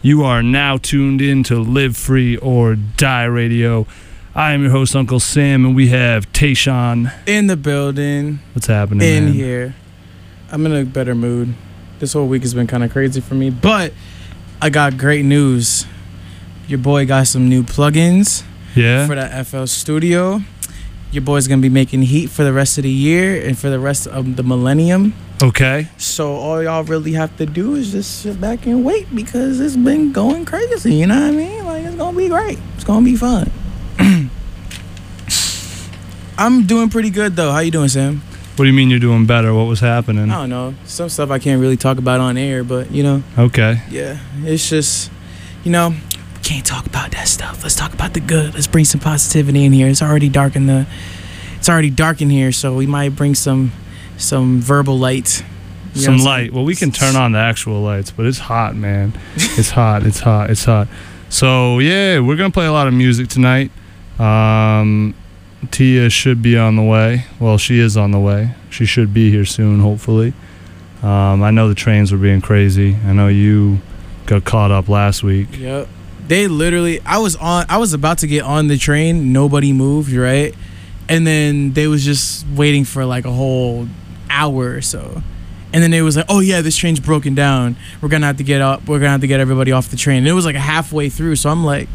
You are now tuned in to Live Free or Die Radio. I am your host, Uncle Sam, and we have Tayshawn in the building. What's happening, man? Here. I'm in a better mood. This whole week has been kind of crazy for me, but I got great news. Your boy got some new plugins for that FL Studio. Your boy's going to be making heat for the rest of the year and for the rest of the millennium. Okay. So all y'all really have to do is just sit back and wait because it's been going crazy, you know what I mean? Like, it's going to be great. It's going to be fun. I'm doing pretty good, though. How you doing, Sam? What do you mean you're doing better? What was happening? I don't know. Some stuff I can't really talk about on air, but, you know. Okay. Yeah, it's just, you know, we can't talk about that stuff. Let's talk about the good. Let's bring some positivity in here. It's already dark in here, so we might bring some verbal light. Some light. Well, we can turn on the actual lights, but it's hot, man. It's hot. So, yeah, we're going to play a lot of music tonight. Tia should be on the way. Well, she is on the way. She should be here soon, hopefully. I know the trains were being crazy. I know you got caught up last week. Yep. They literally, I was about to get on the train. Nobody moved, right? And then they was just waiting for like a whole hour or so. And then they was like, oh yeah, this train's broken down. We're going to have to get up. We're going to have to get everybody off the train. And it was like halfway through. So I'm like,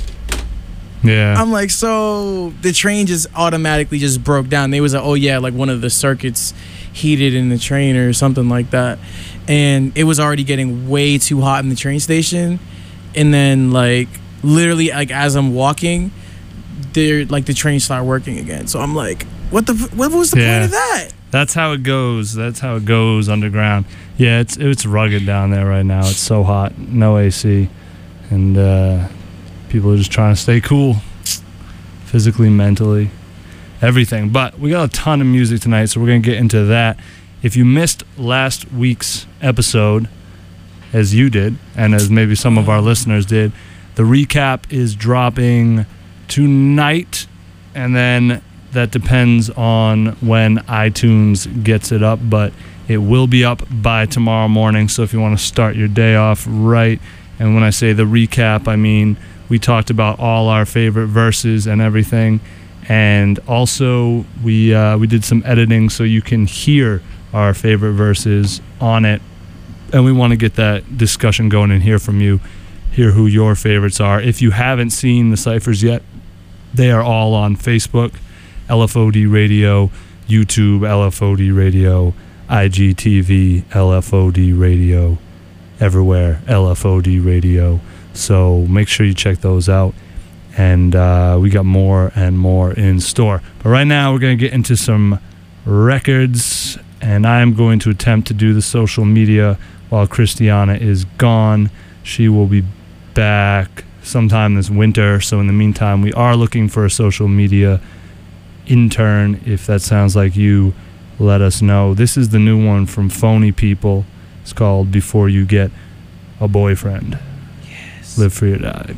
so the train just automatically just broke down. They was like, oh yeah, like one of the circuits heated in the train or something like that. And it was already getting way too hot in the train station. And then like literally like as I'm walking, the train started working again. So I'm like, what was the point of that? That's how it goes. That's how it goes underground. Yeah, it's rugged down there right now. It's so hot, no AC, and people are just trying to stay cool, physically, mentally, everything. But we got a ton of music tonight, so we're gonna get into that. If you missed last week's episode, as you did, and as maybe some of our listeners did, the recap is dropping tonight, and then that depends on when iTunes gets it up, but it will be up by tomorrow morning. So if you want to start your day off right, and when I say the recap, I mean we talked about all our favorite verses and everything, and also we did some editing so you can hear our favorite verses on it, and we want to get that discussion going and hear from you, hear who your favorites are. If you haven't seen the ciphers yet, they are all on Facebook, LFOD Radio, YouTube, LFOD Radio, IGTV, LFOD Radio, everywhere, LFOD Radio. So make sure you check those out. And we got more and more in store. But right now we're going to get into some records, and I'm going to attempt to do the social media while Christiana is gone. She will be back sometime this winter. So in the meantime, we are looking for a social media intern. If that sounds like you, let us know. This is the new one from Phony People. It's called Before You Get a Boyfriend. Yes. Live Free or Die.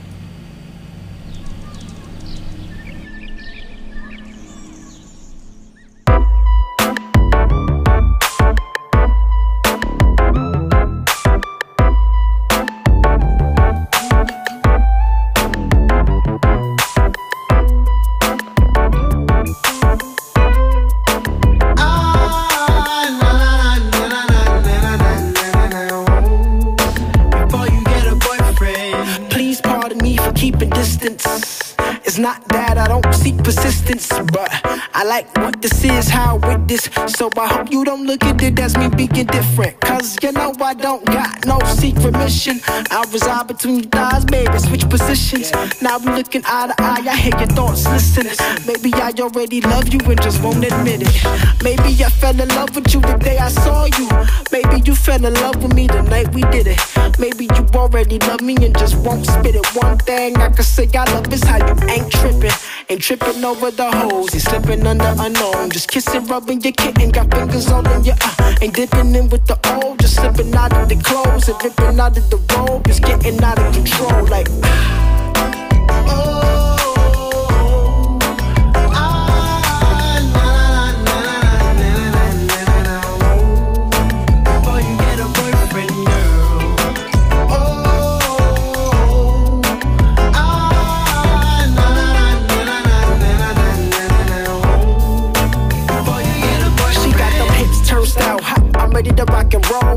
It's not that I don't seek persistence, but I like what this is, how with this. So I hope you don't look at it as me being different, cause you know I don't got no secret mission. I reside between your thighs, baby, switch positions. Now we looking eye to eye, I hear your thoughts, listen. Maybe I already love you and just won't admit it. Maybe I fell in love with you the day I saw you. Maybe you fell in love with me the night we did it. Maybe you already love me and just won't spit it. One thing I can say I love is how you ain't tripping over the hoes. You slipping under unknown, just kissing, rubbing your kitten, got fingers all in your ain't dipping in with the old, just slipping out of the clothes and ripping out of the robe, just getting out of control like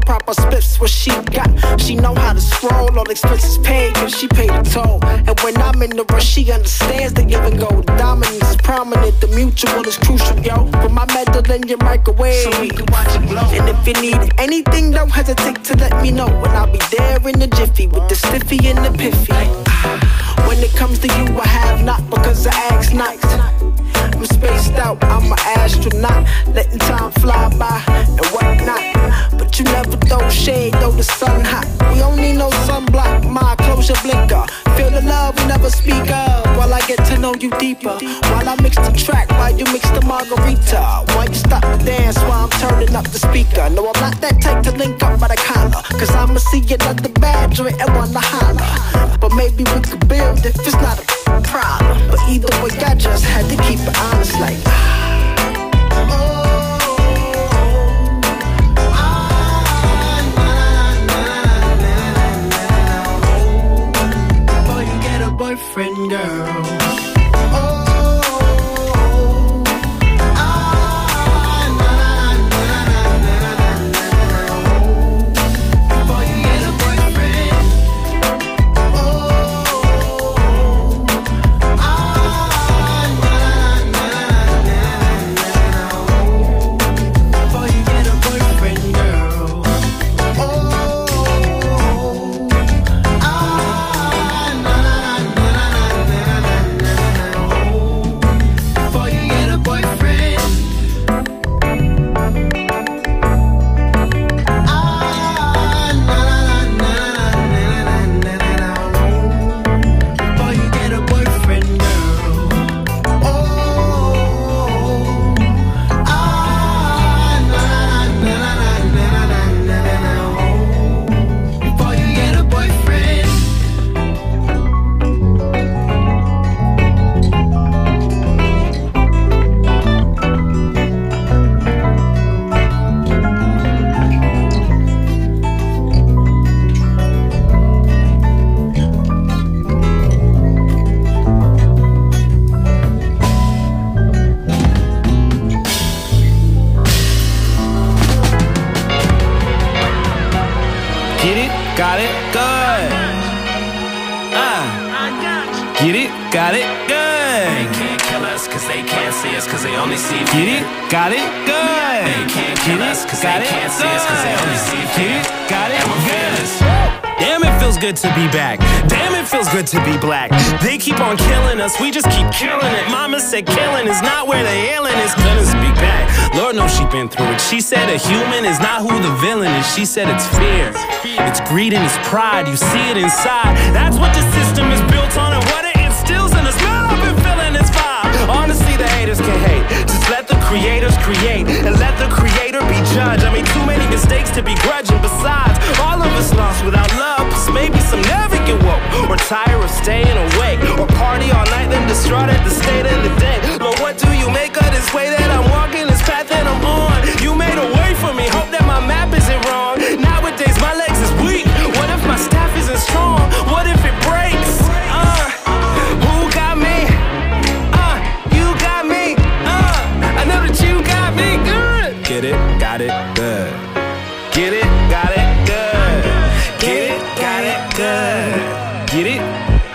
proper spiffs what she got. She know how to scroll, all expenses paid, cause she paid the toll. And when I'm in the rush, she understands the give and go. Dominance is prominent, the mutual is crucial, yo. Put my metal in your microwave, so we can watch it glow. And if you need anything, don't hesitate to let me know. And I'll be there in the jiffy, with the stiffy and the piffy. When it comes to you, I have not, because I ask not. I'm spaced out, I'm an astronaut, letting time fly by and whatnot. But you never throw shade, though the sun hot. We don't need no sunblock, my close your blinker. Feel the love we never speak of, while I get to know you deeper. While I mix the track, while you mix the margarita. While you stop the dance, while I'm turning up the speaker. No, I'm not that type to link up by the collar, cause I'ma see another bad joint and wanna holler. But maybe we could build if it's not a problem. But either way, I just had to keep it honest, like before you get a boyfriend, girl. Get it? Got it? Good. They can't kill us cause they can't see us cause they only see fear. Get it? Got it? Good. They can't kill us cause they can't see us cause they only see fear. Get it? Got it? And we're fearless. Damn, it feels good to be back. Damn, it feels good to be black. They keep on killing us, we just keep killing it. Mama said killing is not where the ailing is. Couldn't speak back. Lord knows she been through it. She said a human is not who the villain is. She said it's fear. It's greed and it's pride. You see it inside. That's what the system is built on and what it instills in us. Man, I've been feeling this vibe. Honestly, the haters can hate. Just let the creators create and let the creator be judged. I mean, too many mistakes to be grudging. Besides, all of us lost without love. Cause maybe some never get woke or tired of staying awake or party all night then distraught at the state of the day. But what do you make of this way that I'm walking, this path that I'm on? You made a way for me, hope that my map isn't wrong. Nowadays my legs is weak. What if my staff isn't strong? What if it breaks? Who got me? You got me. I know that you got me good. Get it, got it, good. Get it, got it, good. Get it, got it, good. Get it?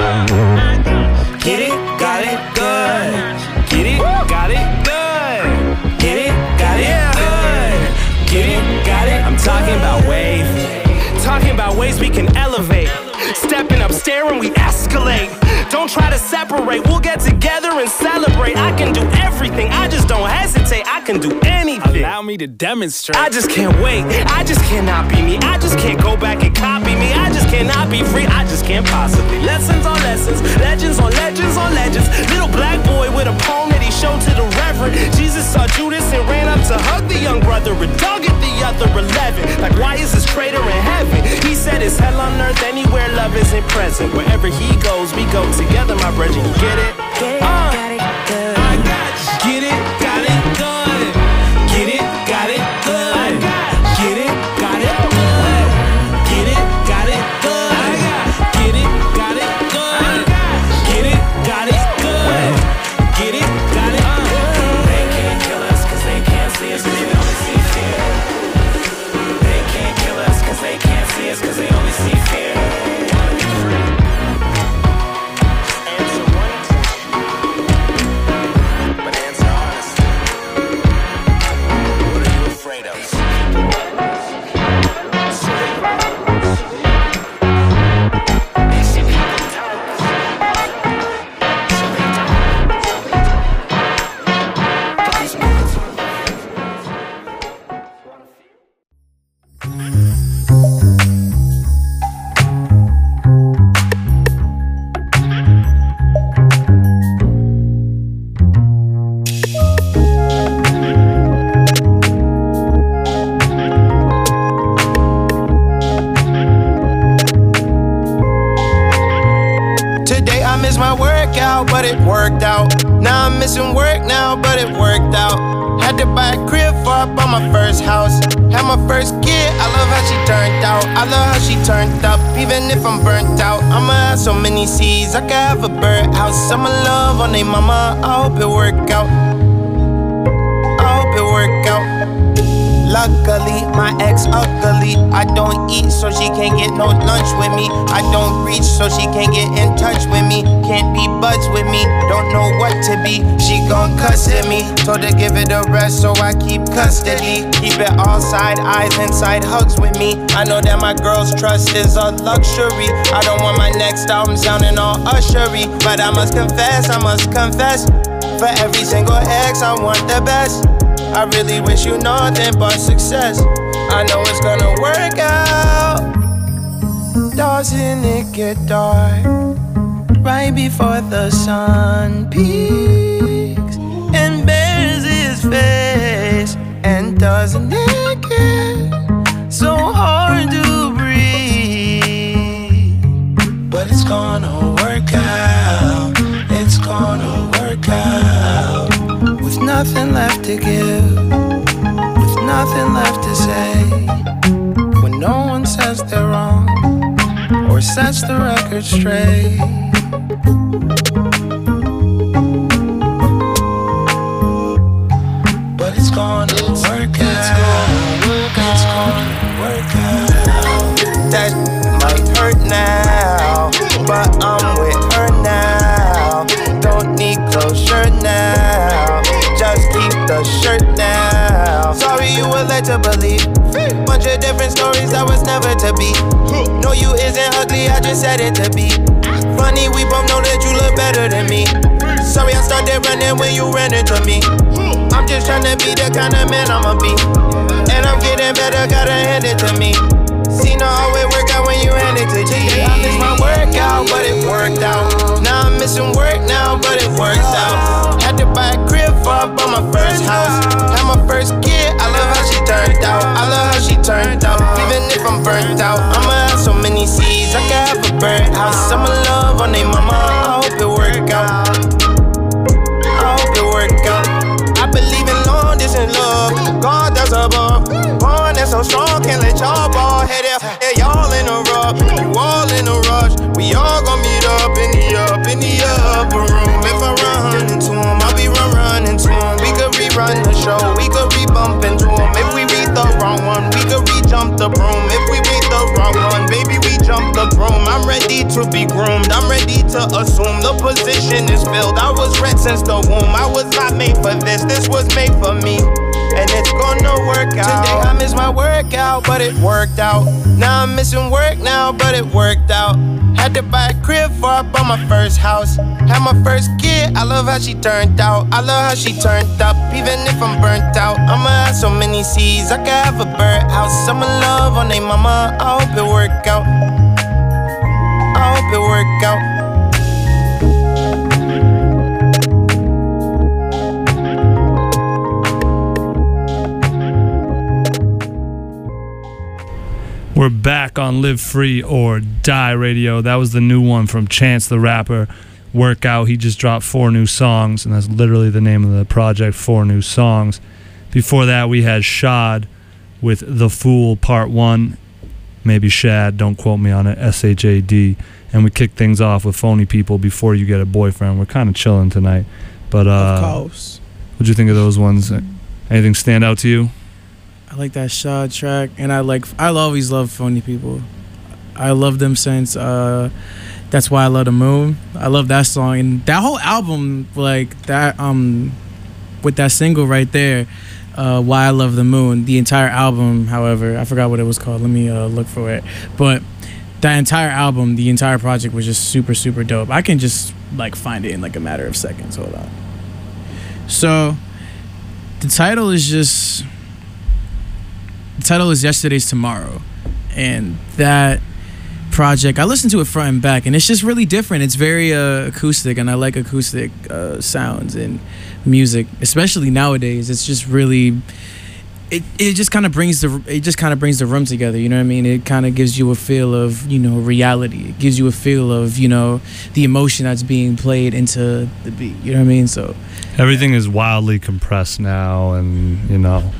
Get it, got it, good. Get it, got it, good. Get it, got it, good. Get it, got it. I'm talking about ways. Talking about ways we can elevate. Stepping up, staring, we escalate. Don't try to separate, we'll get together and celebrate. I can do everything, I just don't hesitate. I can do anything. Allow me to demonstrate. I just can't wait, I just cannot be me. I just can't go back and copy me. I just cannot be free, I just can't possibly. Lessons on lessons, legends on legends on legends. Little black boy with a poem that he showed to the reverend. Jesus saw Judas and ran up to hug the young brother and dug at the other 11. Like, why is this traitor in heaven? He said it's hell on earth anywhere love isn't present. Wherever he goes, we go together, my brethren. You get it? Got it, good. I got you. Get it, got it, good. Get it, got it, good. I got get it, got it, good. Get it, got it, good. I got get it, got it, good. Get it, got it, good. Get it, got it, good. They can't kill us 'cause they can't see us 'cause they only see fear. They can't kill us out, but it worked out. Now I'm missing work now, but it worked out. Had to buy a crib for I bought my first house. Had my first kid, I love how she turned out. I love how she turned up, even if I'm burnt out. I'ma have so many seeds, I could have a birdhouse. I'ma love on they mama, I hope it work out. I hope it work out. Luckily, my ex ugly. I don't eat, so she can't get no lunch with me. I don't reach, so she can't get in touch with me. Can't be buds with me, don't know what to be. She gon' cuss at me, told her give it a rest, so I keep custody. Keep it all side eyes, inside hugs with me. I know that my girl's trust is a luxury. I don't want my next album sounding all ushery, but I must confess, for every single ex, I want the best. I really wish you nothing but success. I know it's gonna work out. Doesn't it get dark right before the sun peaks and bears his face? And doesn't it get so hard to breathe? But it's gonna work out. It's gonna work out. With nothing left to give, with nothing left to say. When no one says they're wrong or sets the record straight. But it's gonna work out. It's gonna work out. That might hurt now, but I'm with her now. Don't need closure now. Just keep the shirt now. Sorry you were led to believe bunch of different stories that was never to be. No, you isn't ugly, I just said it to be. Funny, we both know that you look better than me. Sorry I started running when you ran into me. I'm just trying to be the kind of man I'ma be. And I'm getting better, gotta hand it to me. See, no, always work out when you hand it to G. I missed my workout, but it worked out. Now I'm missing work now, but it works out. Had to buy a crib for I bought my first house. Had my first kid, I love how she turned out. I love how she turned out, even if I'm burnt out. I'ma have so many seeds, I could have a birdhouse. I'ma love on they mama, I hope it work out. I hope it work out. I believe in long distance love, God that's above. Born that's so strong, can't let y'all ball head out. Yeah, y'all in a rub, you all in a rush. We all gon' meet up in the upper room. If I run into him, I'll be running to him. We could rerun the show, we could re-bump into him. If we read the wrong one, we could re-jump the broom. If we read the wrong one, baby, we jump the broom. I'm ready to be groomed, I'm ready to assume the position is filled. I was red since the womb, I was not made for this was made for me. And it's gonna work out. Today I missed my workout, but it worked out. Now I'm missing work now, but it worked out. Had to buy a crib for I bought my first house. Had my first kid, I love how she turned out. I love how she turned up, even if I'm burnt out. I'ma have so many seeds, I could have a birdhouse. I'ma love on they mama, I hope it work out. I hope it work out. We're back on Live Free or Die Radio. That was the new one from Chance the Rapper, Workout. He just dropped 4 new songs, and that's literally the name of the project, 4 new songs. Before that, we had Shad with The Fool Part 1. Maybe Shad, don't quote me on it, S-H-A-D. And we kicked things off with Phony People, Before You Get a Boyfriend. We're kind of chilling tonight. But of course. What'd you think of those ones? Anything stand out to you? I like that Shad track, and I always love Phony People. I love them since That's Why I Love the Moon. I love that song, and that whole album, like that, with that single right there, Why I Love the Moon. The entire album, however, I forgot what it was called. Let me look for it. But that entire album, the entire project was just super, super dope. I can just like find it in like a matter of seconds. Hold on. So the title is Yesterday's Tomorrow, and that project, I listened to it front and back, and it's just really different. It's very acoustic, and I like acoustic sounds and music, especially nowadays. It's just really, it just kind of brings the room together. You know what I mean? It kind of gives you a feel of, you know, reality. It gives you a feel of, you know, the emotion that's being played into the beat. You know what I mean? So everything is wildly compressed now, and you know,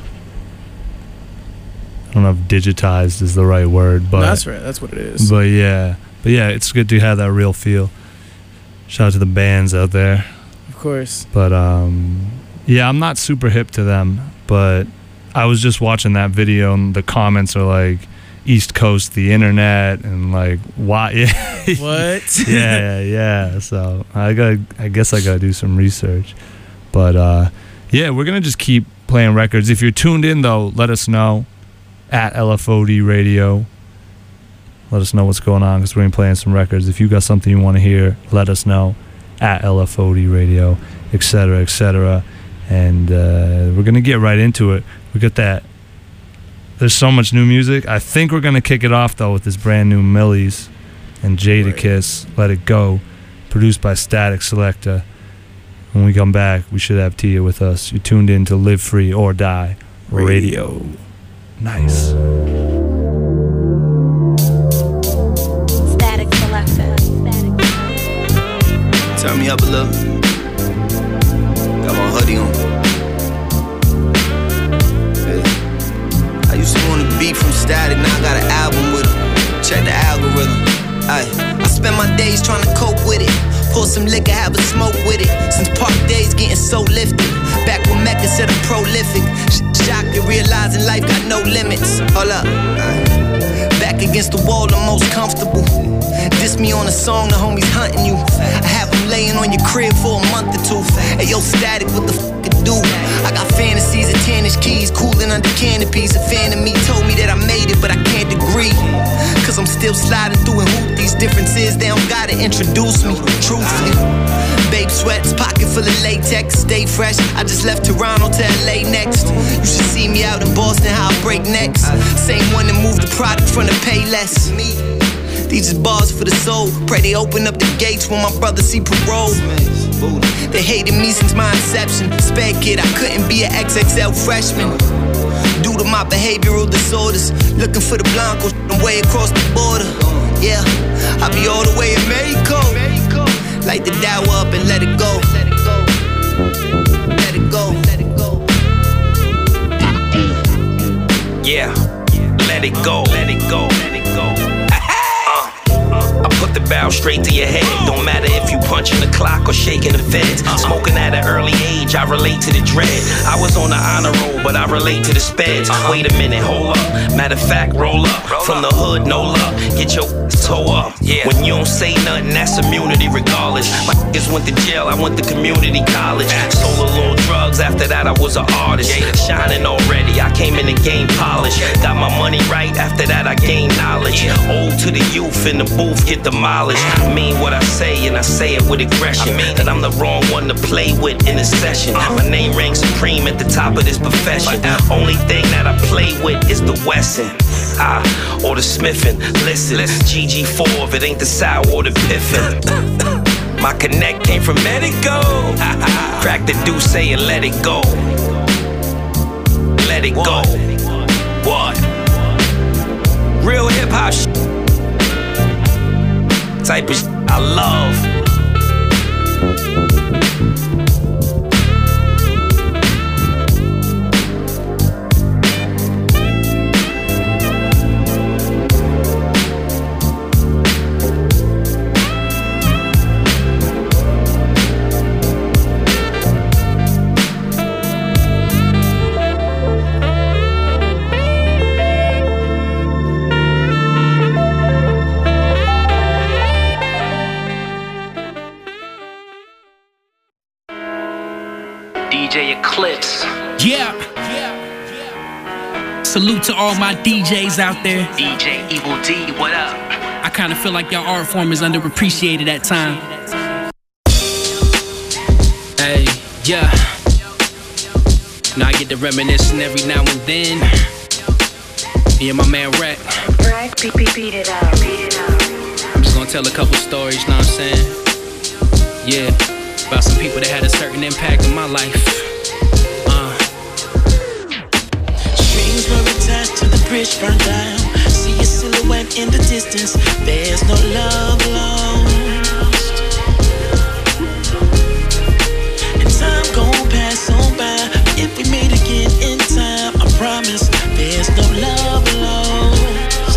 I don't know if digitized is the right word, but that's right. That's what it is. But yeah, it's good to have that real feel. Shout out to the bands out there. Of course. But yeah, I'm not super hip to them, but I was just watching that video and the comments are like East Coast, the internet, and like why? Yeah. What? yeah. So I guess I gotta do some research. But yeah, we're gonna just keep playing records. If you're tuned in though, let us know at LFOD Radio. Let us know what's going on because we're gonna be playing some records. If you got something you want to hear, let us know at LFOD Radio, etc., etc. And we're gonna get right into it. We got that. There's so much new music. I think we're gonna kick it off though with this brand new Millies and Jadakiss, Let It Go, produced by Static Selector. When we come back, we should have Tia with us. You're tuned in to Live Free or Die Radio. Nice. Static Selector. Turn me up a little. Got my hoodie on. I used to want a beat from Static, now I got an album with him. Check the algorithm. I spend my days trying to cope with it. Pour some liquor, have a smoke with it. Since park days getting so lifted. Back when Mecca said I'm prolific. Shocked at realizing life got no limits. Hold up. Back against the wall, I'm most comfortable. Diss me on a song, the homies hunting you. I have them laying on your crib for a month or two. Hey yo, Static, what the fuck it do? I got fantasies of 10-inch keys, cooling under canopies. A fan of me told me that I made it, but I can't agree. Cause I'm still sliding through and hoop these differences. They don't gotta introduce me, truthfully. Babe sweats, pocket full of latex, stay fresh. I just left Toronto to LA next. You should see me out in Boston, how I break necks. Same one that moved the product from the Payless. These is bars for the soul. Pray they open up the gates when my brother see parole. They hated me since my inception. Sped kid, I couldn't be an XXL freshman. Due to my behavioral disorders, looking for the Blanco way across the border. Yeah, I be all the way in Mexico. Light the Dow up and let it go. Let it go. Let it go. Yeah, let it go. Let it go. Let it go. I put the barrel straight to your head. Don't matter if you punching the clock or shaking the feds. Smoking at an early age, I relate to the dread. I was on the honor roll, but I relate to the speds. Wait a minute, hold up. Matter of fact, roll up. From the hood, no luck. Get your toe up. When you don't say nothing, that's immunity regardless. My niggas went to jail, I went to community college. Sold a little drugs, after that I was an artist. Shining already, I came in the game polished. Got my money right, after that I gained knowledge. Old to the youth in the booth, get the mileage. I mean what I say, and I say it with aggression. That I'm the wrong one to play with in a session. My name rings supreme at the top of this profession. Only thing that I play with is the Wesson. Or the Smithin'. Listen, GG4 if it ain't the sour or the piffin'. My connect came from Let It Go. Crack the deuce and let it go. Let it go. What? Real hip hop shit. Type of shit I love. DJ Eclipse. Yeah. Salute to all my DJs out there. DJ Evil D, what up? I kind of feel like your art form is underappreciated at times. Hey, yeah. Now I get to reminiscing every now and then. Me and my man Rack. Beat it up. I'm just gonna tell a couple stories, know what I'm saying? Yeah, about some people that had a certain impact in my life. bridge burned down. See your silhouette in the distance. There's no love lost. And time gon' pass on by. If we meet again in time, I promise there's no love lost.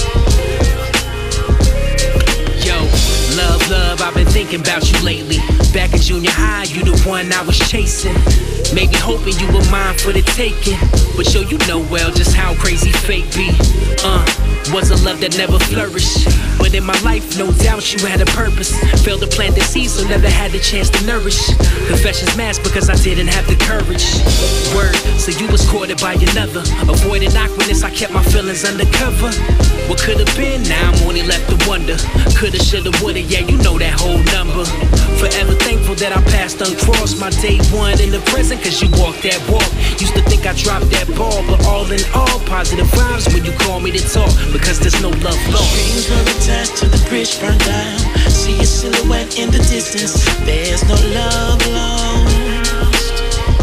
Yo, love, I've been thinking about you lately. Back in junior high, you the one I was chasing. Maybe hoping you were mine for the taking. But yo, you know well just how crazy fate be. Was a love that never flourished. But in my life, no doubt you had a purpose. Failed to plant the seed, so never had the chance to nourish. Confessions masked because I didn't have the courage. Word, so you was courted by another. Avoiding awkwardness, I kept my feelings undercover. What could've been, now I'm only left to wonder. Coulda, shoulda, woulda, yeah, you know that whole number. Forever thankful that I passed uncrossed my day one in the prison, cause you walked that walk. Used to think I dropped that ball, but all in all, positive vibes when you call me to talk, because there's no love lost. Dreams were attached to the bridge burned down. See your silhouette in the distance. There's no love lost.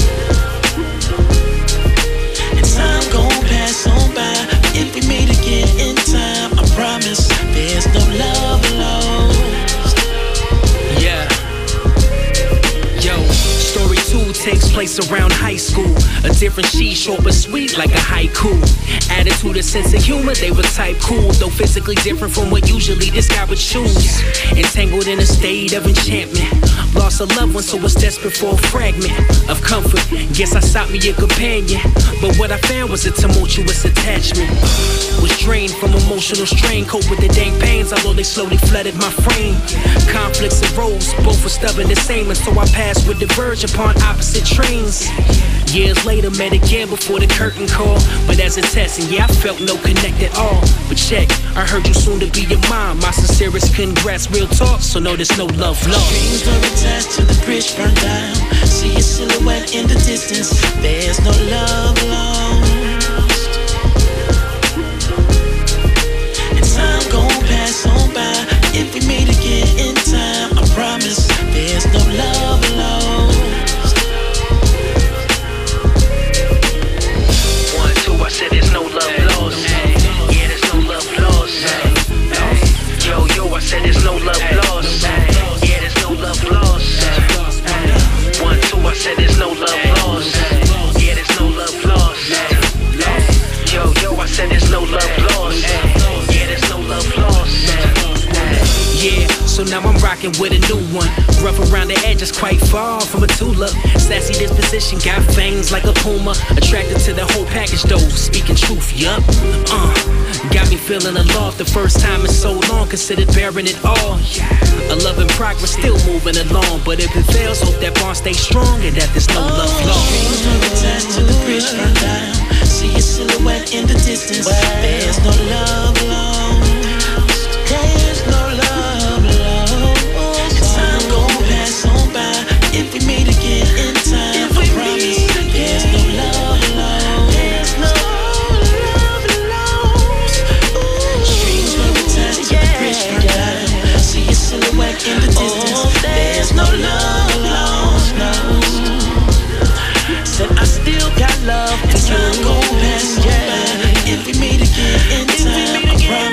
And time gon' pass on by. If we meet again in time, I promise there's no love lost. Yeah. Yo, story 2 takes place around high school. A different she, short but sweet like a haiku. Attitude and sense of humor, they were type cool. Though physically different from what usually this guy would choose. Entangled in a state of enchantment. Lost a loved one, so was desperate for a fragment of comfort. Guess I sought me a companion, but what I found was a tumultuous attachment. Was drained from emotional strain, cope with the dang pains, although they slowly flooded my frame. Conflicts arose, both were stubborn the same, and so I passed with diverge upon opposite trains. Years later, met again before the curtain call. But as a test, and yeah, I felt no connect at all. But check, I heard you soon to be your mom. My sincerest congrats, real talk, so no, there's no love lost. Dreams were attached to the bridge burned down. See your silhouette in the distance. There's no love lost. And time gon' pass on by. If we meet again in time, I promise there's no love lost. I said there's no love lost. Yeah, there's no love lost. Yo, I said there's no love lost. Yeah, there's no love lost. 1, 2, I said there's no love lost. Yeah, there's no love lost. Yo, I said there's no love lost. Yeah, there's no love lost. Yeah, so now I'm rocking with a new one. Rough around the edges, quite far from a tulip. Sassy disposition, got fangs like a puma. Attracted to the whole package though, speaking truth, yup. Got me feeling aloft the first time in so long. Considered bearing it all. A love in progress, still moving along. But if it fails, hope that bond stays strong and that there's no love lost. Dreams were attached to the bridge burned down. See your silhouette in the distance. There's no love lost. There's no love lost. And time gon' pass on by. If we meet again in time, I promise there's no love lost. There's no love lost. Dreams were attached to the bridge burned down. See your silhouette in the distance. There's no love lost. No. Said I still got love, and time gon' pass on by. If we meet again in time, I promise.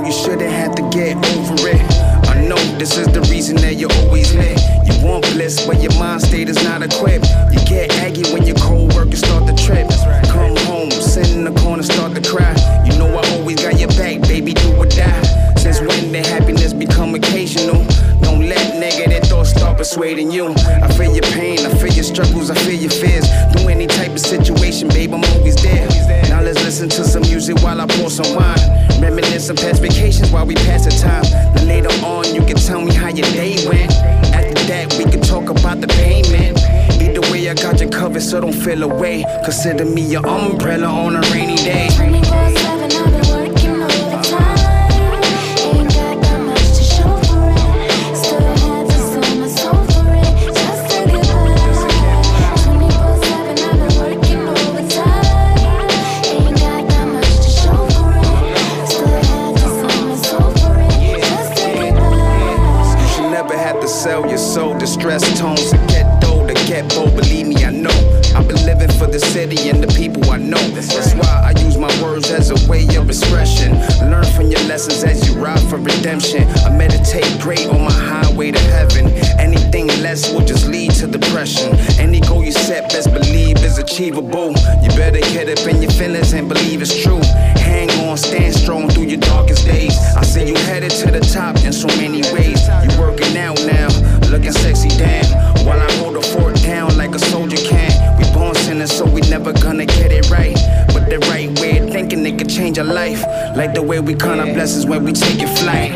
you shouldn't have to get over it. I know this is the reason that you're always lit. You want bliss, but your mind state is not equipped. You get aggy when your cold workers start to trip. Come home, sit in the corner, start to cry. You know I always got your back, baby, do or die. Since when did happiness become occasional? Don't let negative thoughts start persuading you. I feel your pain, I feel your struggles, I feel your fears. Through any type of situation, babe, I'm always there. Now let's listen to some music while I pour some wine. Reminisce some past vacations while we pass the time. Then later on, you can tell me how your day went. After that, we can talk about the payment. Either way, I got you covered, so don't feel away. Consider me your umbrella on a rainy day. 24/7, I've been working overtime. Ain't got that much to show for it. Still had to sell my soul for it, just to get by. 24/7, I've been working overtime. Ain't got that much to show for it. Still had to sell my soul for it, just to get by. You should never have to sell your soul. Distress tones to get dough, to get bold. Believe me, I know. I've been living for the city and the people I know. That's why I use my words as a way of expression. Learn from your lessons as you ride for redemption. I meditate great on my highway to heaven. Anything less will just lead to depression. Any goal you set, best believe is achievable. You better get up in your feelings and believe it's true. Hang on, stand strong through your darkest days. I see you headed to the top in so many ways. You working out now, looking sexy, damn. While I hold the fort down like a soldier can. We born sinners, so we never gonna get it right. But the right way of thinking, it could change our life. Like the way we count our blessings when we take it flight.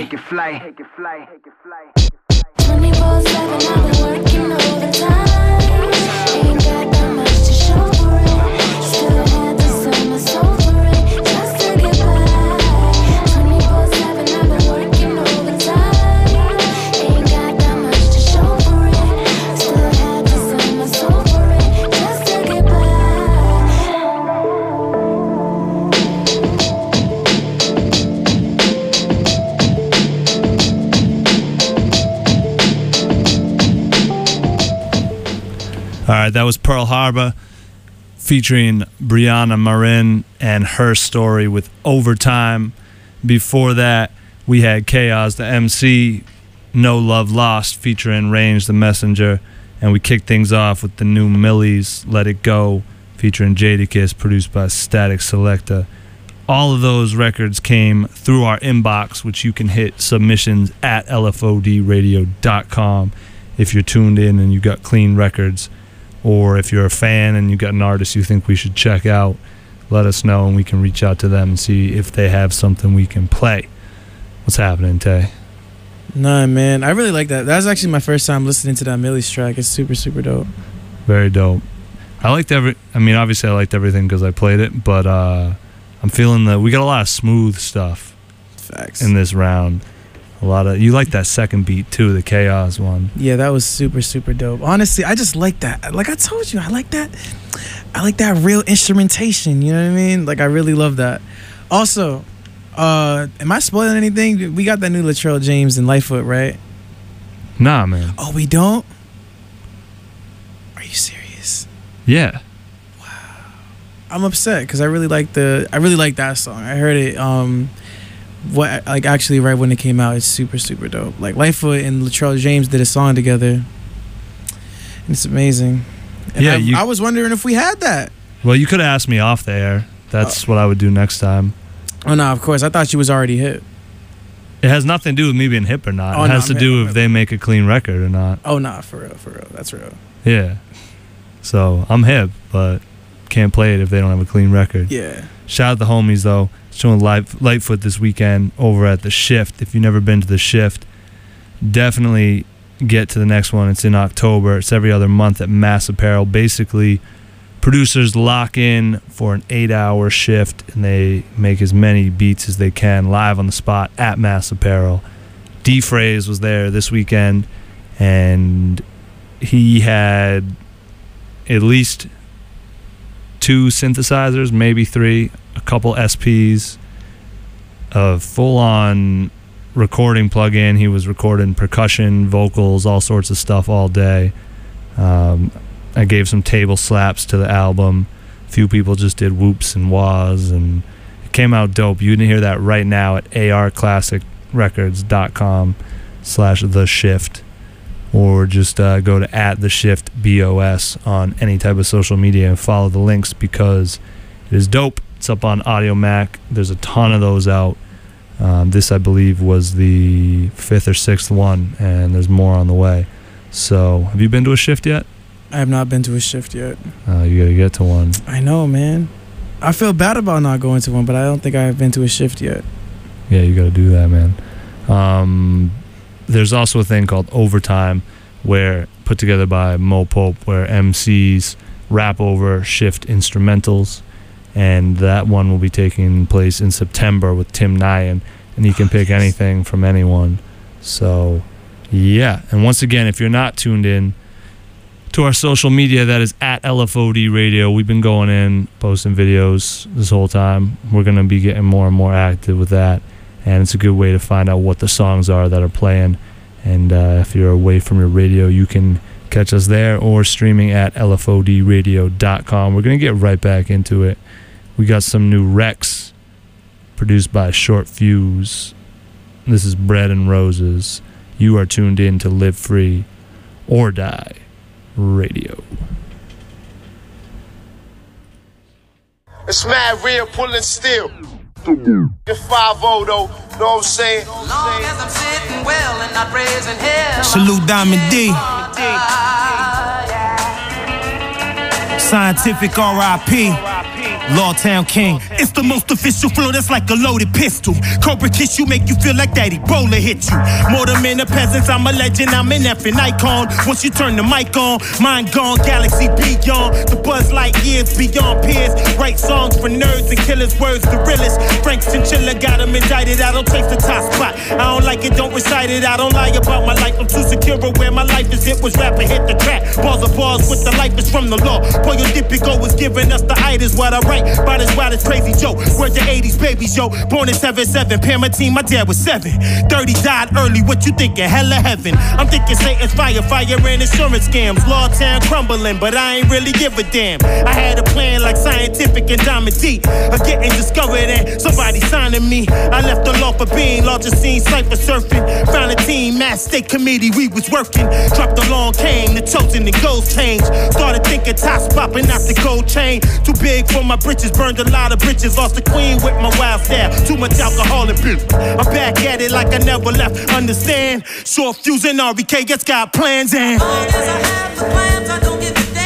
24/7, I've been working overtime. Ain't got that much to show for it. Still had to sell my soul for it, just to get by. 24/7, I've been working overtime. Ain't got that much to show for it. Still had to sell my soul for it, just to get by. All right, that was Pearl Harbor featuring Brianna Marin and Her Story with Overtime. Before that, we had Chaos, the MC, No Love Lost featuring Range the Messenger. And we kicked things off with the new Millies, Let It Go, featuring Jadakiss, produced by Static Selecta. All of those records came through our inbox, which you can hit submissions at lfodradio.com if you're tuned in and you got clean records. Or if you're a fan and you got an artist you think we should check out, let us know and we can reach out to them and see if they have something we can play. What's happening, Tay? Nah, man, I really like that. That was actually my first time listening to that Millie's track. It's super, super dope. Very dope. Obviously I liked everything because I played it, but I'm feeling we got a lot of smooth stuff. Facts. In this round. You like that second beat too, the Chaos one. Yeah, that was super, super dope. Honestly, I just like that. Like I told you, I like that real instrumentation, you know what I mean? Like I really love that. Also, am I spoiling anything? We got that new Latrell James and Lightfoot, right? Nah, man. Oh, we don't? Are you serious? Yeah. Wow. I'm upset because I really like that song. I heard it actually right when it came out. It's super, super dope. Like Lightfoot and Latrell James did a song together. And it's amazing. And yeah, I was wondering if we had that. Well, you could have asked me off the air. That's what I would do next time. Oh no, of course. I thought you was already hip. It has nothing to do with me being hip or not. Oh, it has to do if they make a clean record or not. Oh nah, for real. That's real. Yeah. So I'm hip, but can't play it if they don't have a clean record. Yeah. Shout out the homies though. Showing Lightfoot this weekend over at the Shift. If you've never been to the Shift, definitely get to the next one. It's in October. It's every other month at Mass Apparel. Basically, producers lock in for an 8-hour shift and they make as many beats as they can live on the spot at Mass Apparel. D-Phrase was there this weekend and he had at least 2 synthesizers, maybe 3, a couple SPs, a full-on recording plug-in. He was recording percussion, vocals, all sorts of stuff all day. I gave some table slaps to the album. A few people just did whoops and wahs, and It came out dope. You can hear that right now at arclassicrecords.com/theshift, or just go to @theshiftBOS on any type of social media and follow the links, because it is dope. It's up on Audio Mac. There's a ton of those out. This, I believe, was the 5th or 6th one, and there's more on the way. So, have you been to a shift yet? I have not been to a shift yet. You gotta get to one. I know, man. I feel bad about not going to one, but I don't think I have been to a shift yet. Yeah, you gotta do that, man. There's also a thing called Overtime, where put together by Mo Pope, where MCs rap over shift instrumentals, and that one will be taking place in September with Tim Nyan, and you can pick anything from anyone. So, yeah. And once again, if you're not tuned in to our social media, that is at LFOD Radio. We've been going in, posting videos this whole time. We're going to be getting more and more active with that, and it's a good way to find out what the songs are that are playing. And if you're away from your radio, you can catch us there, or streaming at LFODradio.com. We're going to get right back into it. We got some new Rex produced by Short Fuse. This is Bread and Roses. You are tuned in to Live Free or Die Radio. It's mad real, pulling steel. The 5-0 though, know what I'm saying? Long as I'm sitting well and not raising hell. Salute Diamond D. Scientific R.I.P. Lawtown King. It's the most official flow that's like a loaded pistol. Cobra kiss you, make you feel like that Ebola hit you. More than men, the peasants, I'm a legend, I'm an effing icon. Once you turn the mic on, mind gone, galaxy beyond. The buzz light years beyond peers. Write songs for nerds and killers, words the realest. Frank Chinchilla got him indicted, I don't take the top spot. I don't like it, don't recite it, I don't lie about my life. I'm too secure where my life is, it was rapper hit the track. Balls of balls with the life is from the law. Pollo Dipico was giving us the itis, what I write. About as wild as Crazy Joe. Word to 80s babies, yo. Born in 7-7. Parent my dad was 7. 30 died early. What you thinking? Hell of heaven. I'm thinking Satan's fire and insurance scams. Lawtown crumbling, but I ain't really give a damn. I had a plan like Scientific and Diamond D. I'm getting discovered and somebody signing me. I left the law for being larger scene, cypher surfing. Found a team, mass state committee, we was working. Dropped the long cane, the chosen and goals changed. Started thinking tops popping out the gold chain. Too big for my britches, burned a lot of bridges. Lost the queen with my wild style. Too much alcohol and pill. I'm back at it like I never left. Understand? Short Fuse and RVK just got plans and. As long as I have the plans, I don't give a damn.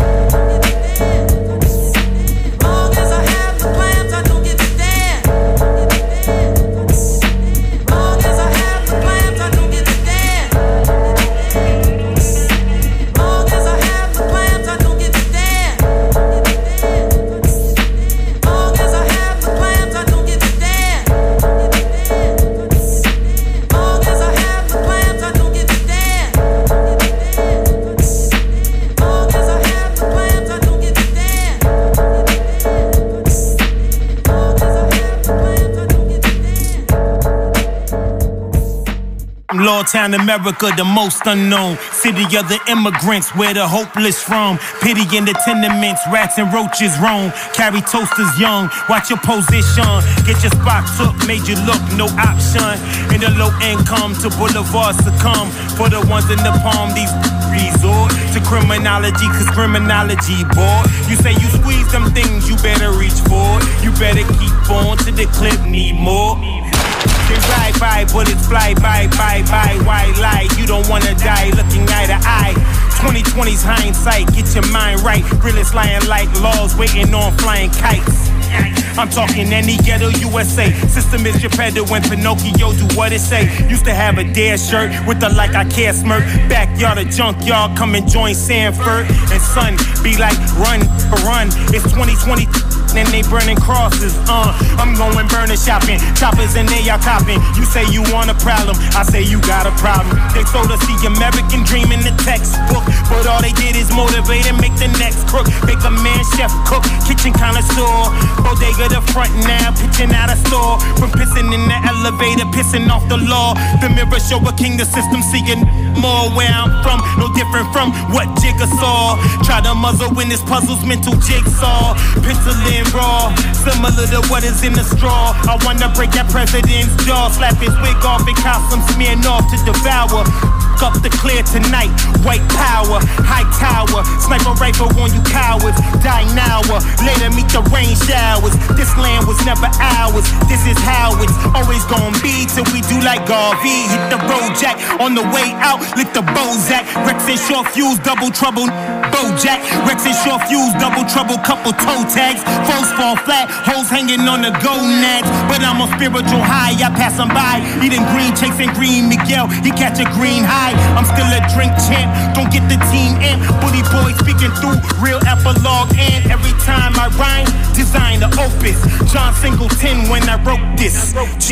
Lawtown, America, the most unknown city of the immigrants, where the hopeless roam. Pity in the tenements, rats and roaches roam. Carry toasters young, watch your position. Get your spot took, made you look, no option. In the low income to boulevard succumb. For the ones in the palm, these resort to criminology, cause criminology bored. You say you squeeze them things, you better reach for it. You better keep on to the clip, need more. They ride by, bullets fly by, white lie. You don't wanna die looking eye to eye. 2020's hindsight, get your mind right. Realist lying like laws, waiting on flying kites. I'm talking any ghetto USA. System is your pedo when Pinocchio do what it say. Used to have a dare shirt with the like I care smirk. Backyard or junkyard, come and join Sanford. And son, be like run. It's 2020 and they burning crosses. I'm going burner shopping. Choppers and they are copping. You say you want a problem, I say you got a problem. They told us the American dream in the textbook, but all they did is motivate and make the next crook. Make a man chef, cook, kitchen connoisseur. Bodega the front now, pitching out a store. From pissing in the elevator, pissing off the law. The mirror show a king, the system seeing more. Where I'm from, no different from what Jigga saw. Try to muzzle when this puzzle's mental jigsaw. Pencil in it raw, similar to what is in the straw. I wanna break that president's jaw, slap his wig off and cop some smearing off to devour. Up the clear tonight, white power, high tower, sniper rifle on you cowards, dying hour, later meet the rain showers. This land was never ours, this is how it's always gonna be till we do like Garvey. Hit the road jack, on the way out, lick the Bozak. Rex and short fuse, double trouble, Bojack. Rex and short fuse, double trouble, couple toe tags. Foes fall flat, hoes hanging on the gonads. But I'm on spiritual high, I pass them by, eating green, chasing green Miguel, he catch a green high. I'm still a drink champ, don't get the team amp. Bully boy speaking through real epilogue, and every time I rhyme, design the opus. John Singleton when I wrote this.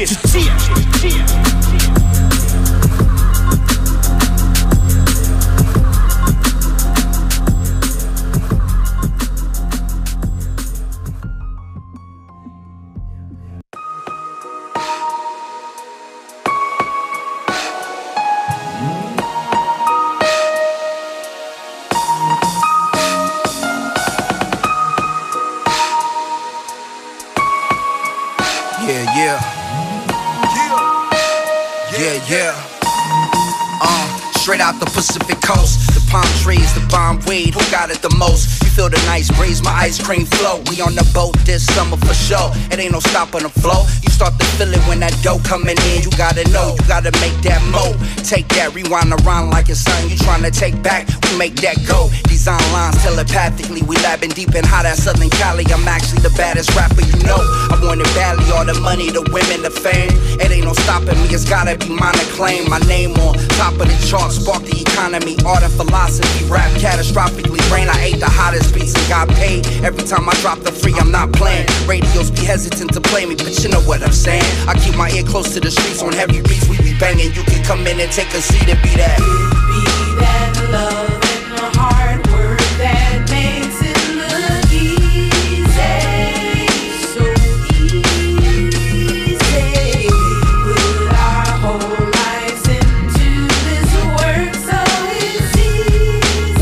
Straight out the Pacific coast, the palm trees, the bomb weed, who got it the most? You feel the nice breeze, my ice cream flow. We on the boat this summer for sure. It ain't no stopping the flow. You start to feel it when that dough coming in. You gotta know, you gotta make that mo. Take that, rewind around like it's something you trying to take back. We make that go. Design lines telepathically. We labbing deep and hot at Southern Cali. I'm actually the baddest rapper you know. I want it badly, all the money, the women, the fame. It ain't no stopping me, it's gotta be mine to claim. My name on top of the charts, spark the economy, art and philosophy, rap catastrophically. Brain, I ate the hottest beats and got paid. Every time I drop the free, I'm not playing. Radios be hesitant to play me, but you know what I'm saying. I keep my ear close to the streets on heavy beats. We be banging. You can come in and take a seat and be that. Be that love and the hard work that makes it look easy, so easy. We put our whole lives into this work, so it's easy.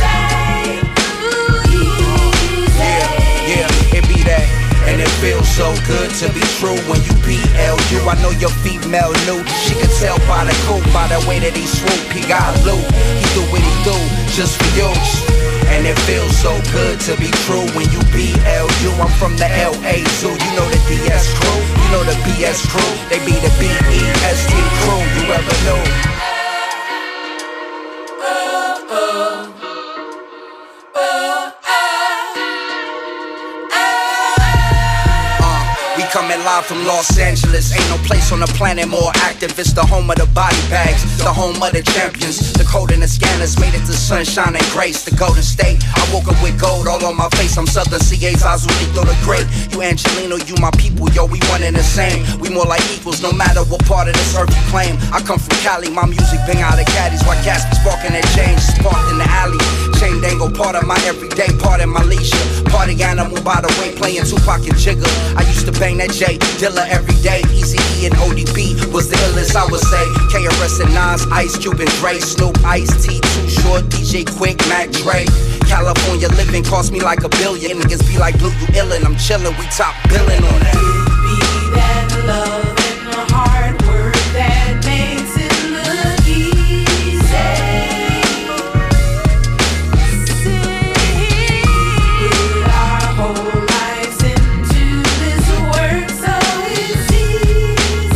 Yeah, it be that. And it feels so good to be true when you PLU. I know your female knew. She could tell by the coupe, by the way that he swoop. He got loot, he do what he do, just for you. And it feels so good to be true when you PLU. I'm from the LA Zoo, you know the DS crew. You know the BS crew, they be the BEST crew. You ever know? Coming live from Los Angeles, ain't no place on the planet more active. It's the home of the body bags, the home of the champions. The code and the scanners made it to sunshine and grace. The Golden State, I woke up with gold all on my face. I'm Southern CA's Azulito the Great. You Angelino, you my people, yo, we one and the same. We more like equals, no matter what part of this earth you claim. I come from Cali, my music bang out of caddies. While cats be sparking that change, sparked in the alley. Chain dangle, part of my everyday, part of my leisure. Party animal by the way, playing Tupac and Jigga. I used to bang that J Dilla every day. Easy E and ODB was the illest, I would say. KRS and Nas, Ice Cube and Dre, Snoop, Ice T, Too Short, DJ Quick, Mac Dre. California living cost me like $1 billion. Niggas be like, Blue, you illin', I'm chillin', we top billin' on that. Be that love and the hard work that makes it look easy. Put our whole lives into this work, so it's easy.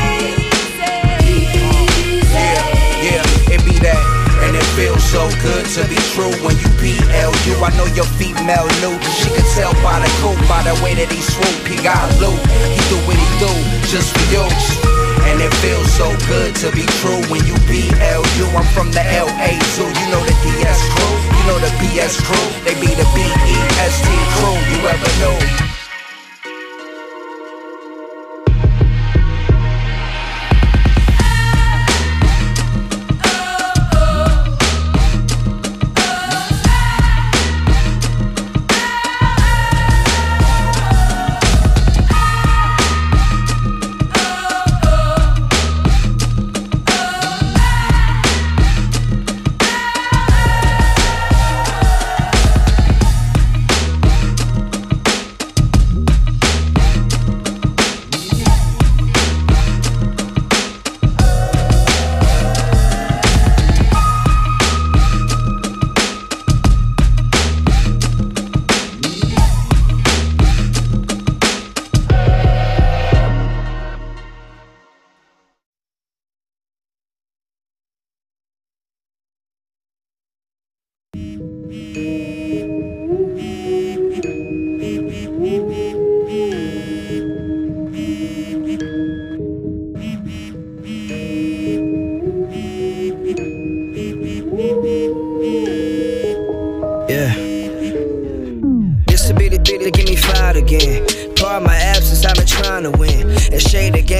Yeah, it be that. And it feels so good to be true when you PLU. I know your female knew. She could tell by the coupe, by the way that he swoop. He got loot, he do what he do, just for you. And it feels so good to be true when you PLU. I'm from the LA Zoo, you know the DS crew. You know the BS crew, they be the BEST crew. You ever know?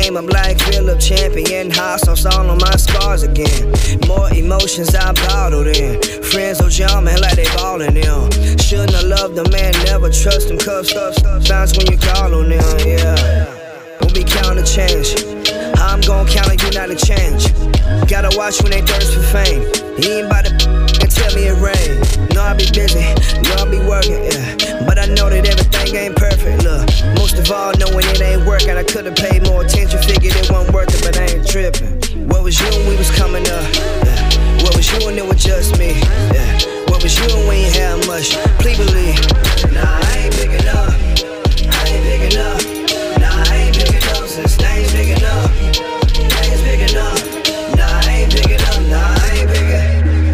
Came up like Philip Champion, hot sauce all on my scars again. More emotions I bottled in. Friends will jump man like they ballin' in. Shouldn't have loved a man, never trust him, cause bounce when you call on them, yeah. We'll be counting change. I'm gon' count on you not to change. Gotta watch when they thirst for fame. He ain't about to and tell me it rain. Know I be busy, know I be working, yeah. But I know that everything ain't perfect, look. Most of all, knowing it ain't working. I could've paid more attention, figured it wasn't worth it, but I ain't tripping. What was you when we was coming up? Yeah. What was you when it was just me? Yeah. What was you when we ain't had much? Please believe. Nah, I ain't big enough. I ain't big enough. Nah, I ain't big enough since they ain't big enough. They ain't big enough. Nah, I ain't big enough. Nah, I ain't big enough.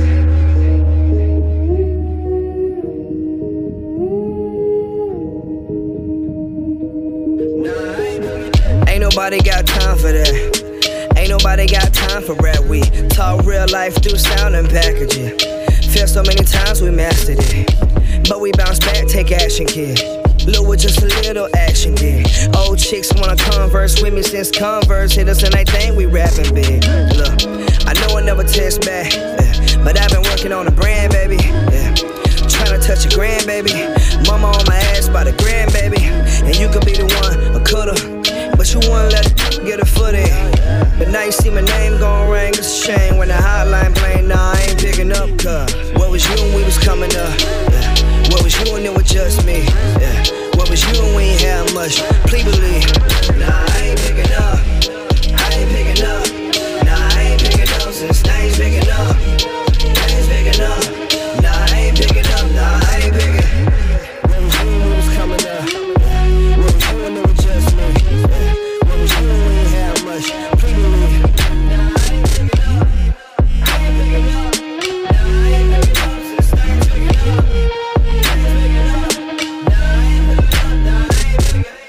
Ain't nobody got time for that. Ain't nobody got time for rap. We talk real life through sound and packaging. Feel so many times we mastered it, but we bounce back, take action, kid. Look with just a little action, did. Old chicks wanna converse with me since Converse hit us and they think we rapping big. Look, I know I never text back, yeah, but I've been working on a brand, baby. Yeah. Tryna touch a grandbaby. Mama on my ass by the grandbaby. And you could be the one, or coulda, but you wouldn't let it get a foot in. But now you see my name gon' ring. It's a shame when the hotline playing. Nah, I ain't picking up, cuz what was you when we was coming up? Yeah. What was you when it was just me? Yeah. What was you when we ain't had much? Please believe. Nah, I ain't picking up. I ain't picking up. Nah, I ain't picking up since they ain't picking up. They ain't picking up. Nah, I ain't picking up. Nah, I ain't picking. What was you when we was coming up? What was you when it was just me? Yeah. What was you when we ain't had much? Please believe. Nah, I ain't picking up. I ain't picking up. Nah, I ain't picking up since they ain't picking up. They ain't picking up. Nah, I ain't picking up. Nah, I ain't picking up.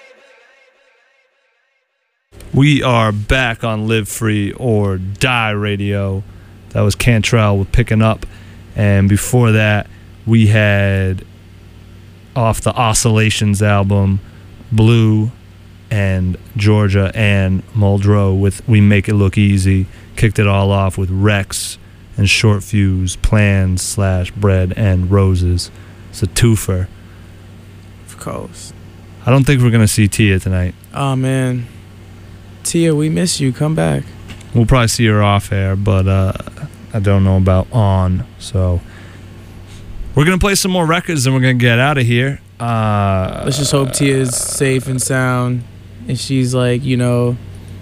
We are back on Live Free or Die Radio. That was Cantrell with Picking Up. And before that, we had off the Oscillations album, Blue and Georgia and Muldrow with We Make It Look Easy. Kicked it all off with Rex and Short Fuse, Plans / Bread and Roses. It's a twofer. Of course. I don't think we're going to see Tia tonight. Oh, man. Tia, we miss you. Come back. We'll probably see her off air, but I don't know about on. So we're going to play some more records and we're going to get out of here. Let's just hope Tia's safe and sound and she's like, you know,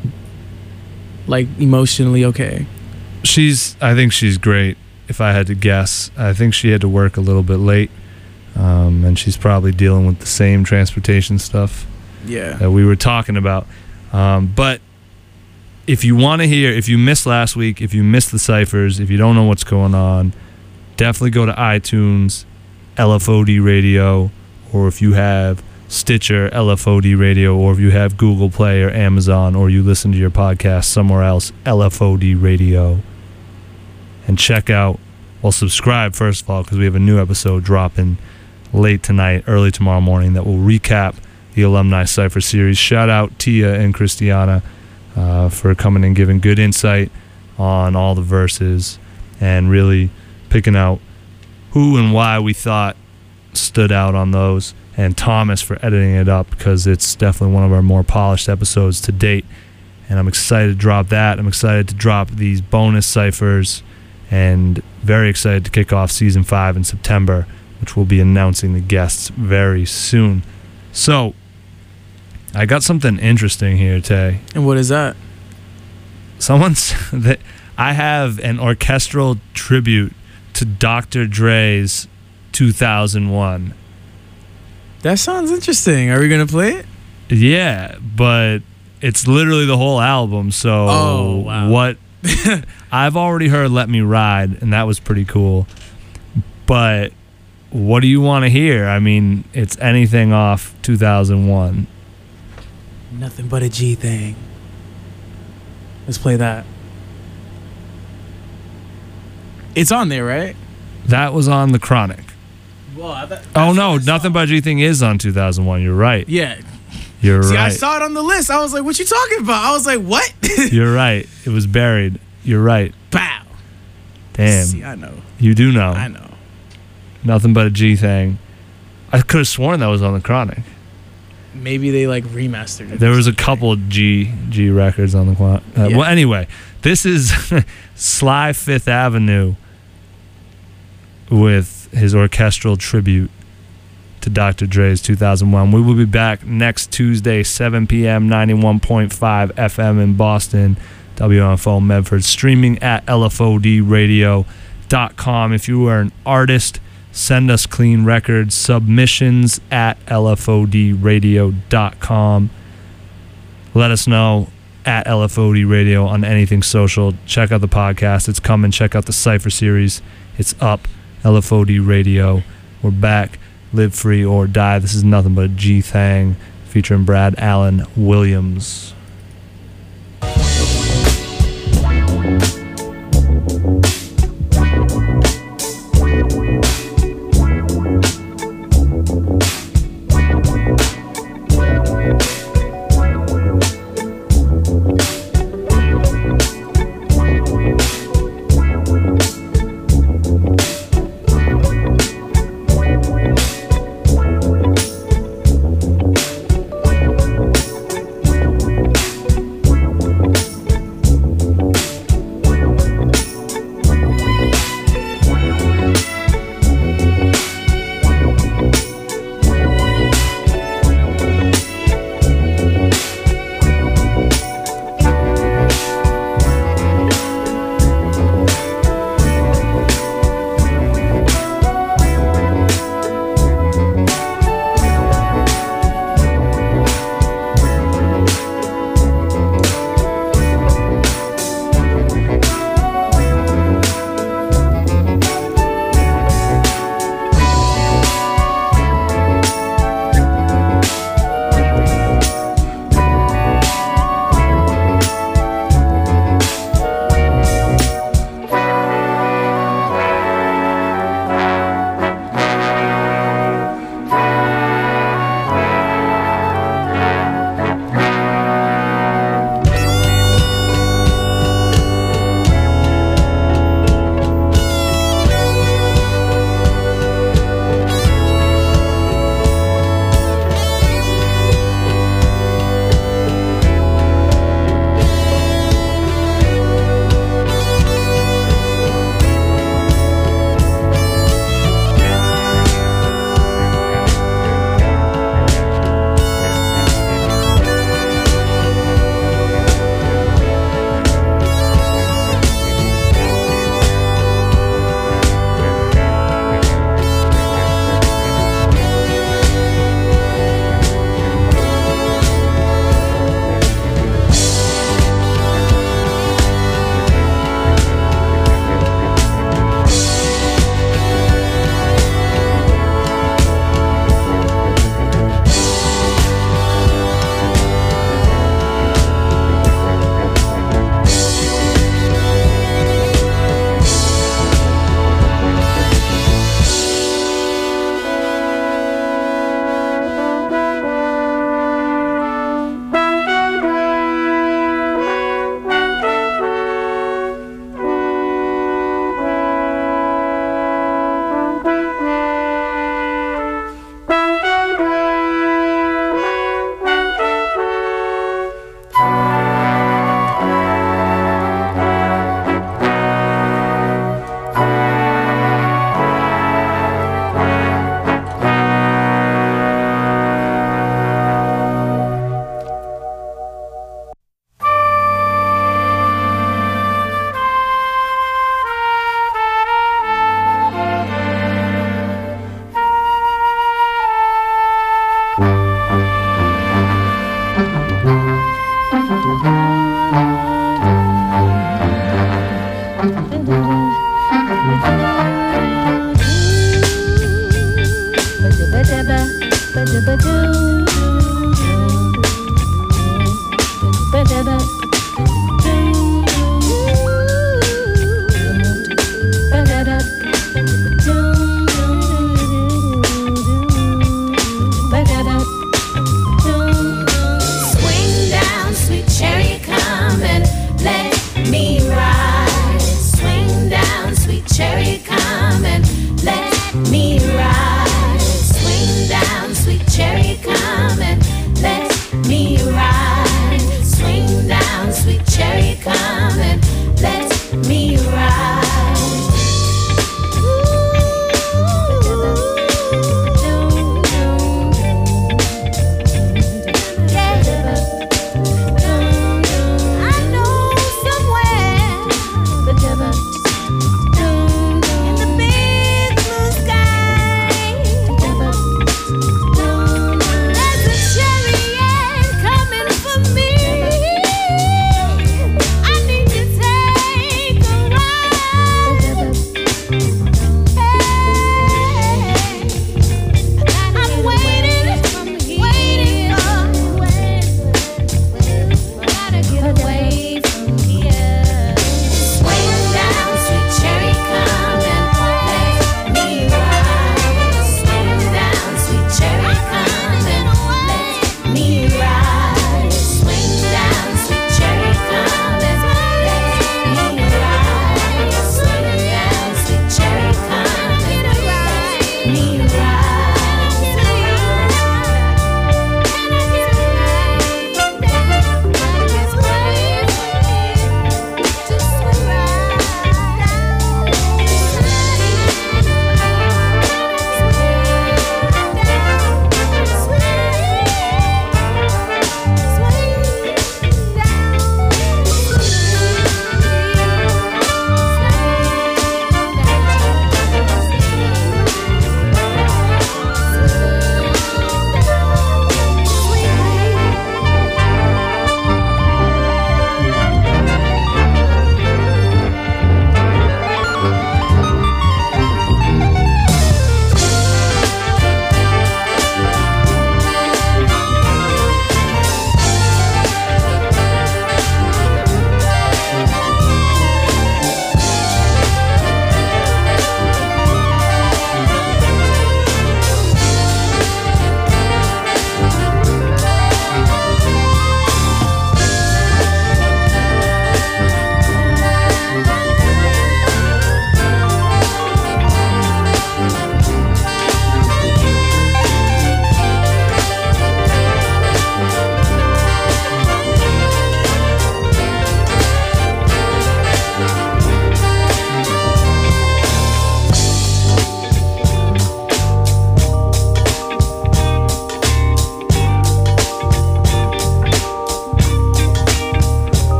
like emotionally okay. I think she's great, if I had to guess. I think she had to work a little bit late, and she's probably dealing with the same transportation stuff that we were talking about. But if you want to hear, if you missed last week, if you missed the ciphers, if you don't know what's going on, definitely go to iTunes, LFOD Radio, or if you have Stitcher, LFOD Radio, or if you have Google Play or Amazon, or you listen to your podcast somewhere else, LFOD Radio. And check out, well, subscribe first of all, because we have a new episode dropping late tonight, early tomorrow morning, that will recap the Alumni Cypher Series. Shout out Tia and Christiana for coming and giving good insight on all the verses and really picking out who and why we thought stood out on those, and Thomas for editing it up, because it's definitely one of our more polished episodes to date, and I'm excited to drop that. I'm excited to drop these bonus ciphers, and very excited to kick off Season 5 in September, which we'll be announcing the guests very soon. So, I got something interesting here, Tay. And what is that? That I have an orchestral tribute to Dr. Dre's 2001. That sounds interesting. Are we going to play it? Yeah, but it's literally the whole album, so what... I've already heard Let Me Ride, and that was pretty cool. But what do you want to hear? I mean, it's anything off 2001. Nothing but a G thing. Let's play that. It's on there, right? That was on The Chronic. Well, Oh, no, Nothing But a G Thing is on 2001. You're right. Yeah. You're See, I right. saw it on the list. I was like, what you talking about? I was like, what? You're right. It was buried. You're right. Pow. Damn. See, I know. You do know. I know. Nothing but a G thing. I could have sworn that was on the Chronic. Maybe they like remastered it. There was a couple of G records on the Chronic. Well, anyway, this is Sly Fifth Avenue with his orchestral tribute to Dr. Dre's 2001. We will be back next Tuesday, 7 p.m., 91.5 FM in Boston, WMFO Medford, streaming at LFODradio.com. If you are an artist, send us clean records, submissions at LFODradio.com. Let us know at LFOD Radio on anything social. Check out the podcast. It's coming. Check out the Cypher series. It's up. LFOD Radio. We're back. Live free or die. This is nothing but a G thing featuring Brad Allen Williams.